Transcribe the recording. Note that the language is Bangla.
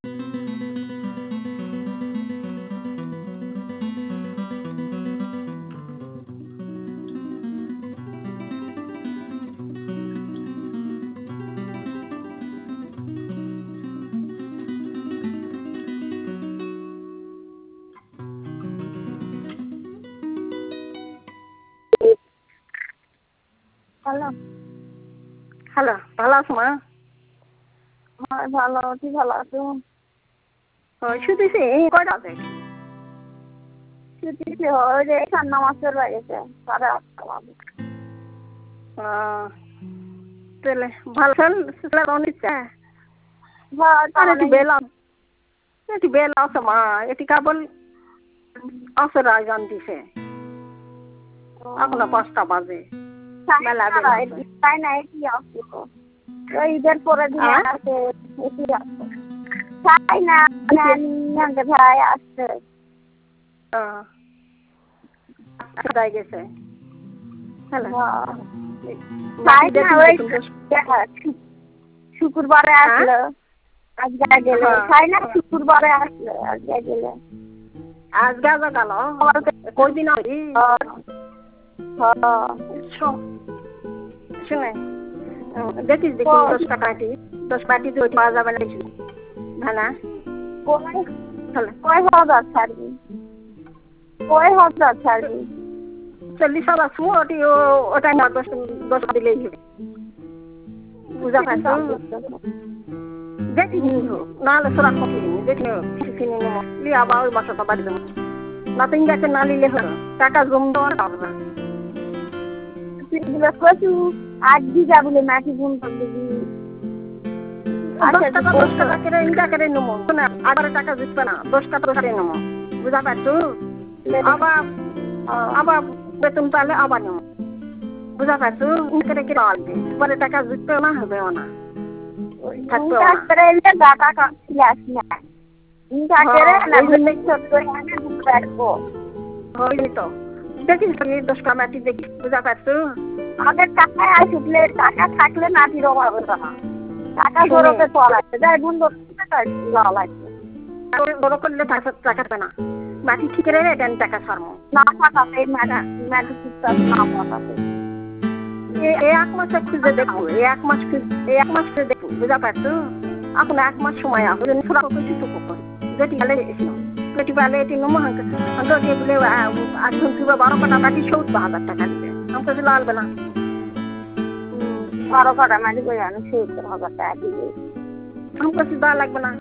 হ্যালো। হ্যালো, ভালো আছো মা? হ্যাঁ ভালো আছি, ভালো আছো? ওই শুতেছি কয়টা আছে? ছুটিতে ওই যে এখান নামাজের বাড়িতে 8:30 বাজে। তাহলে ভালো ছেলে নিচ্ছে আর হ্যাঁ একটু বেলা আছে মা, এটি কেবল আসর আয়োজন দিছে এখনো 5টা বাজে। মেলা বেলা আছে। তাই না, এটি আসছে ওই ঈদের পরে দিনে আসে, এটি আসছে তাই না, ভাই আসছে গেছে। শুক্রবারে আসলো আজকে গেলে, তাই না শুক্রবারে আসলো আজকে গেলে, আজকে গেল কয়দিন শুনে দেখিস দেখি 10টা কাটি 10 পাটি তো পাওয়া যাবে না ভানা কয় হাজার ছাড়বি, কয় হাজার ছাড়বি? 40,000 ওটি ওটা না 10 দিলেই হবে। বুঝা পাচ্ছ? দেখি নাহলে সোরা কপি দেখি কিনে নেব লিয়ে আবার ওই বাসাটা বাড়ি দেবো না, তো ইংরেজি না নিলে হলো টাকা জম দেওয়ার পাবো না। কচু 8 বিঘা বলে মাটি গুণ করে দিবি, 10 টাকা করে ইনকা করে নেবো, 18 টাকা জিতবে না, 10 টাকা করে নেবো। বুঝা পাচ্ছ? আবার বেতন পাইলে আবার নেবো। বুঝা পাচ্ছ? ইনকা করে আসবে পরে টাকা জিতবেও না, হবেও না, থাকবেও না। দেখিস 10টা মাটি দেখি। বুঝা পাচ্ছ? আমাদের টাকায় আসলে টাকা থাকলে মাটির অভাব হবে না, টাকা ধরতে চলাচ্ছে যাই বন্ধ লাগছে বড় করলে টাকা পাবে না, মাটি ঠিক রে দেন টাকা ছাড়বো না পাঠাতে মাটি ঠিকঠাক না পাঠাতে। এই 1 মাসে খুঁজে দেখবো, এই 1 মাস খুঁজে দেখবো। বুঝা পাচ্ছ? এখন 1 মাস সময় আছে যেটি গেলে এটি পালে এটি নমো দিয়ে বলে এখন তুই 12 কাটা মাটি 70,000 টাকা দিবে, আমাকে তো লাগবে না। 12 কাটা মাটি করে আমি 70,000 টাকা দিবে, আমাকে দেওয়া লাগবে না।